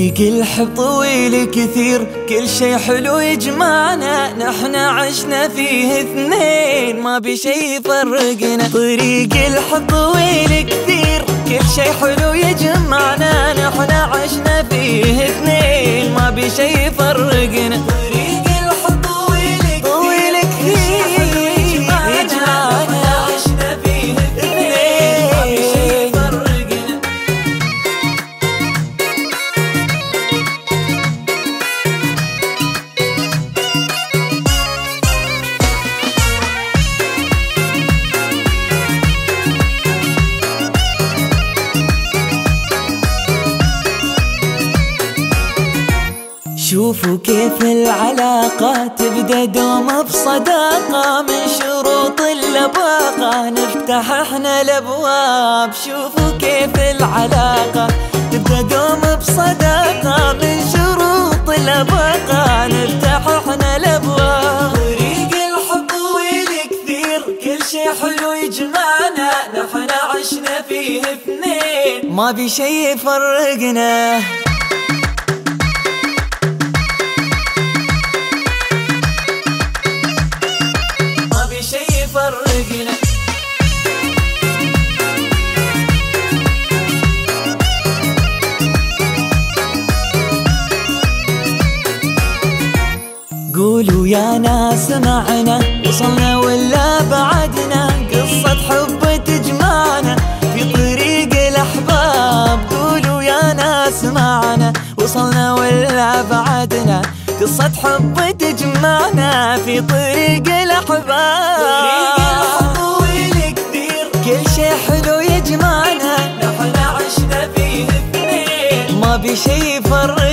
طريق الحب طويل كثير، كل شي حلو يجمعنا، نحن عشنا فيه اثنين ما بشي يفرقنا. طريق الحب طويل كثير، كل شي حلو يجمعنا، نحن عشنا فيه اثنين ما بشي يفرقنا. طريق الحب طويل كثير يجمعنا، عشنا فيه اثنين ما بشي يفرقنا. شوفوا كيف العلاقة تبدأ دوم بصداقة، من شروط اللباقة نفتح احنا الابواب. شوفوا كيف العلاقة تبدأ دوم بصداقة، من شروط اللباقة نفتح احنا الابواب. طريق الحب طويل كثير، كل شي حلو يجمعنا، نحن عشنا فيه اثنين ما بشي يفرقنا. فرقنا. قولوا يا ناس معنا، وصلنا ولا بعدنا، قصة حب تجمعنا في طريق الأحباب. قولوا يا ناس معنا، وصلنا ولا بعدنا، قصة حب تجمعنا في طريق الأحباب. طريق الحب طويل كثير، كل شي حلو يجمعنا، نحن عشنا فيه اثنين ما بشي يفرقنا.